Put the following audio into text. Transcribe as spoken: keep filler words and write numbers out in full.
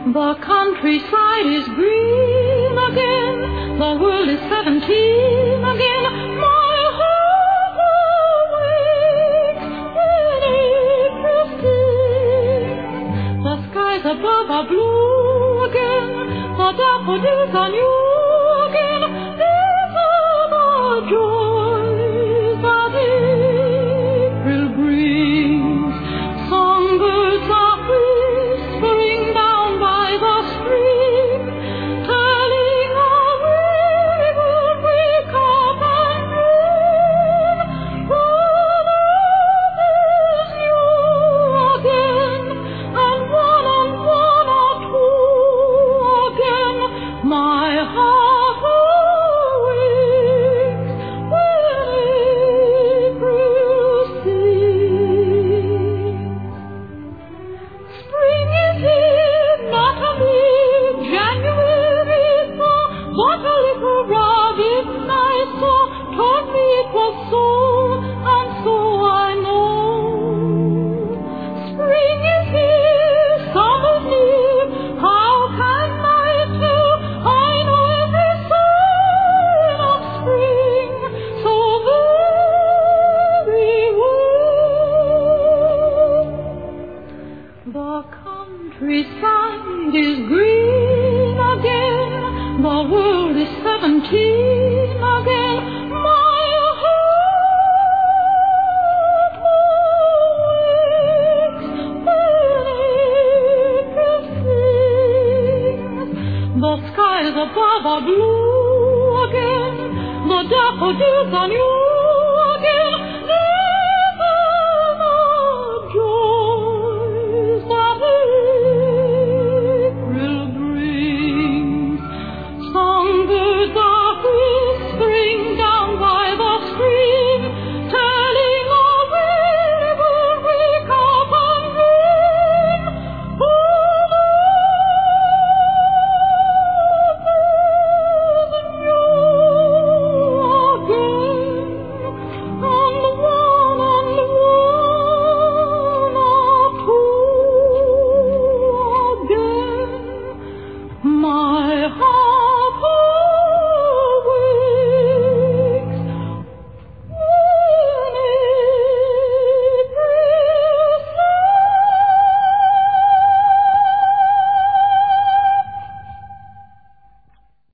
The countryside is green again, the world is seventeen again. My heart awakes when April sings. The skies above are blue again, the daffodils are new again. These are the joys that April brings. Songbirds are whispering down by the stream, telling how we will wake up and dream. The world is new again, and one and one are two again. My heart awakes when April sings. Spring is here, not a mere January thaw, but a little rugged night thaw. Told me it was so, and so I know. Spring is here, summer's near, how can I tell? I know every sign of spring so very well. The countryside is green again, the world is seventeen again. My heart awakes when April sings. The skies above are blue again, the daffodils are new